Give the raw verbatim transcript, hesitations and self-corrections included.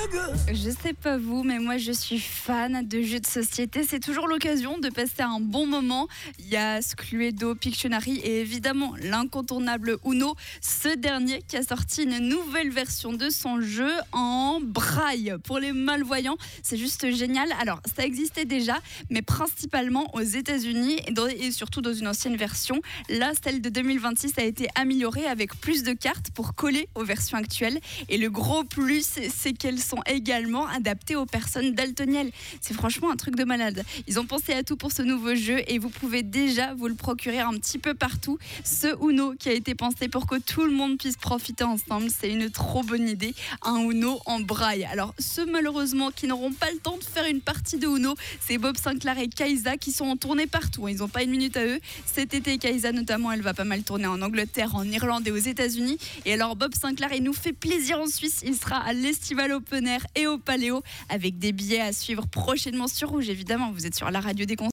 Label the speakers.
Speaker 1: Je sais pas vous, mais moi je suis fan de jeux de société. C'est toujours l'occasion de passer un bon moment. Il y a Cluedo, Pictionary et évidemment l'incontournable Uno. Ce dernier qui a sorti une nouvelle version de son jeu en braille pour les malvoyants. C'est juste génial. Alors ça existait déjà, mais principalement aux États-Unis et, dans, et surtout dans une ancienne version. Là, celle de deux mille vingt-six a été améliorée avec plus de cartes pour coller aux versions actuelles. Et le gros plus, c'est qu'elles sont également adaptées aux personnes daltoniennes. C'est franchement un truc de malade. Ils ont pensé à tout pour ce nouveau jeu et vous pouvez déjà vous le procurer un petit peu partout. Ce Uno qui a été pensé pour que tout le monde puisse profiter ensemble, c'est une trop bonne idée. Un Uno en braille. Alors ceux malheureusement qui n'auront pas le temps de faire une partie de Uno, c'est Bob Sinclair et Kaisa qui sont en tournée partout. Ils n'ont pas une minute à eux. Cet été, Kaisa notamment, elle va pas mal tourner en Angleterre, en Irlande et aux États-Unis. Et alors Bob Sinclair, il nous fait plaisir en Suisse. Il sera à l'Estival Open Air et au Paléo avec des billets à suivre prochainement sur Rouge. Évidemment, vous êtes sur la radio des concerts.